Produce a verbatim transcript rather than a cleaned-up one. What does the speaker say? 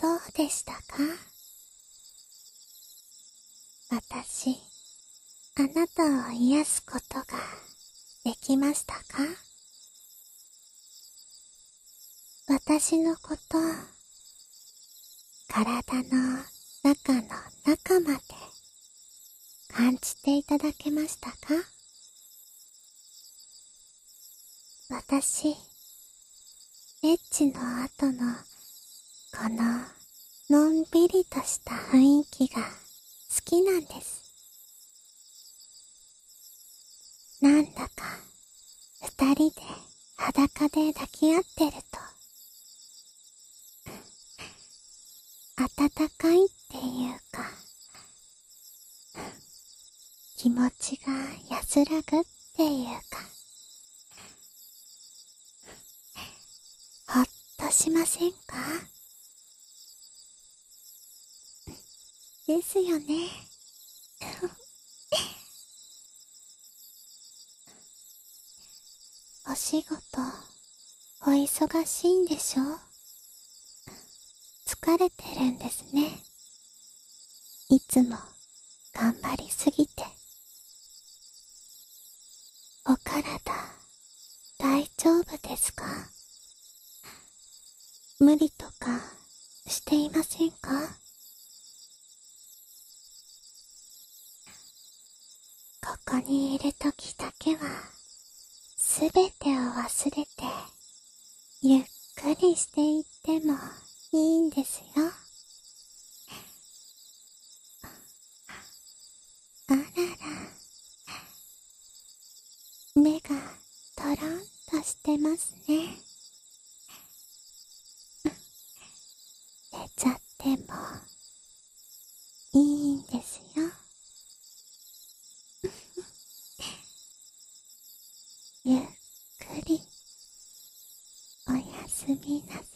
どうでしたか？私、あなたを癒すことができましたか？私のこと、体の中の中まで感じていただけましたか？私、エッチの後のこののんびりとした雰囲気が好きなんです。なんだか二人で裸で抱き合ってると温かいっていうか、気持ちが安らぐっていうか、ほっとしませんか？ですよね。お仕事、お忙しいんでしょ？疲れてるんですね。いつも頑張りすぎて。お体、大丈夫ですか？無理とかしていませんか？ここにいるときだけは、すべてを忘れて、ゆっくりしていってもいいんですよ。あらら、目がトロンとしてますね。寝ちゃってもいいんですよ。ゆっくりおやすみなさい。